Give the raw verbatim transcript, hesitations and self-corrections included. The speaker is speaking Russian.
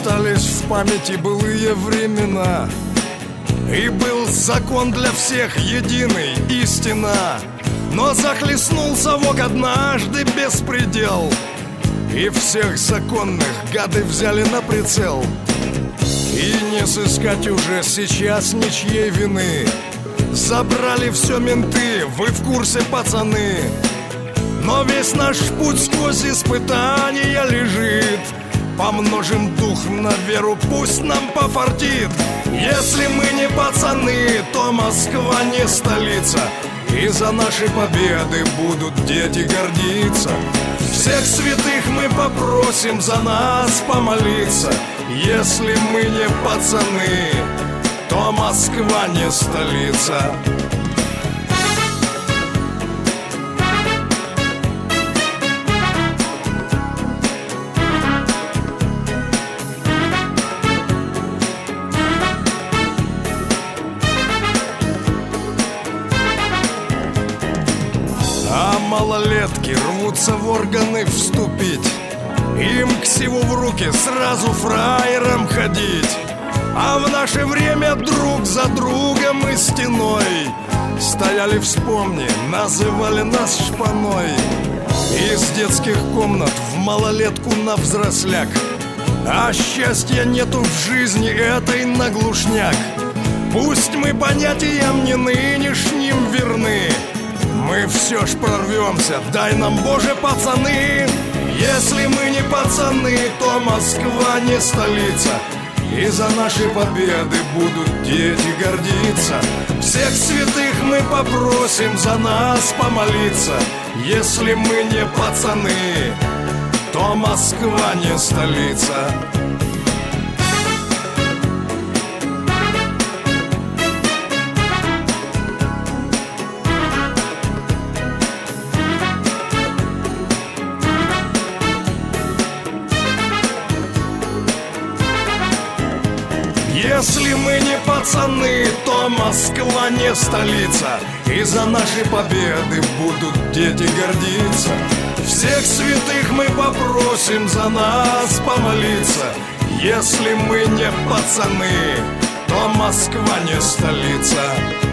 Остались в памяти былые времена, и был закон для всех единый, истина. Но захлестнулся вок однажды беспредел, и всех законных гады взяли на прицел. И не сыскать уже сейчас ничьей вины. Забрали все менты, вы в курсе, пацаны. Но весь наш путь сквозь испытания лежит. Помножим дух на веру, пусть нам пофартит. Если мы не пацаны, то Москва не столица, и за наши победы будут дети гордиться. Всех святых мы попросим за нас помолиться. Если мы не пацаны, то Москва не столица. А малолетки рвутся в органы вступить. Им к сиву в руки сразу фраером ходить. А в наше время друг за другом и стеной стояли, вспомни, называли нас шпаной. Из детских комнат в малолетку на взросляк. А счастья нету в жизни этой на глушняк. Пусть мы понятиям не нынешним верны, мы все ж прорвемся, дай нам, Боже, пацаны. Если мы не пацаны, то Москва не столица, и за наши победы будут дети гордиться. Всех святых мы попросим за нас помолиться. Если мы не пацаны, то Москва не столица. Если мы не пацаны, то Москва не столица, и за наши победы будут дети гордиться. Всех святых мы попросим за нас помолиться. Если мы не пацаны, то Москва не столица.